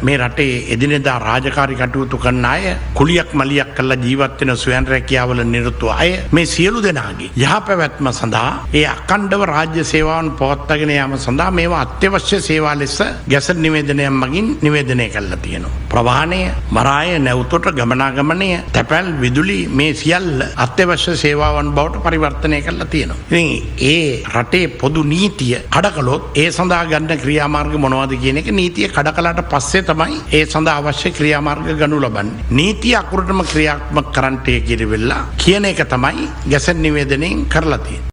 මේ රටේ එදිනෙදා රාජකාරී කටයුතු කරන අය, කුලියක් මලියක් කරලා ජීවත් වෙන ස්වයං රැකියාවල නිරත අය මේ සියලු දෙනාගේ යහපැවැත්ම සඳහා ඒ අඛණ්ඩව රාජ්‍ය සේවාවන් පවත්වාගෙන යාම සඳහා මේවා අත්‍යවශ්‍ය සේවා ලෙස ගැසට් නිවේදනයක් මගින් නිවේදනය කරලා තියෙනවා. ප්‍රවාහනය, මරාය, නැවතොට ගමනාගමනය, තැපැල්, විදුලි මේ සියල්ල අත්‍යවශ්‍ය සේවාවන් බවට පරිවර්තනය කරලා තියෙනවා. ඉතින් ඒ රටේ පොදු නීතිය කඩකලොත් ඒ සඳහා ගන්න ක්‍රියාමාර්ග මොනවද කියන එක නීතිය කඩකලාට පස්සේ තමයි ඒ සඳහා අවශ්‍ය ක්‍රියාමාර්ග ගනු ලබන්නේ. නීතිය අකුරටම ක්‍රියාත්මක කරන්නට කියන එක තමයි ගැසට් නිවේදනයෙන් කරලා තියෙන්නේ.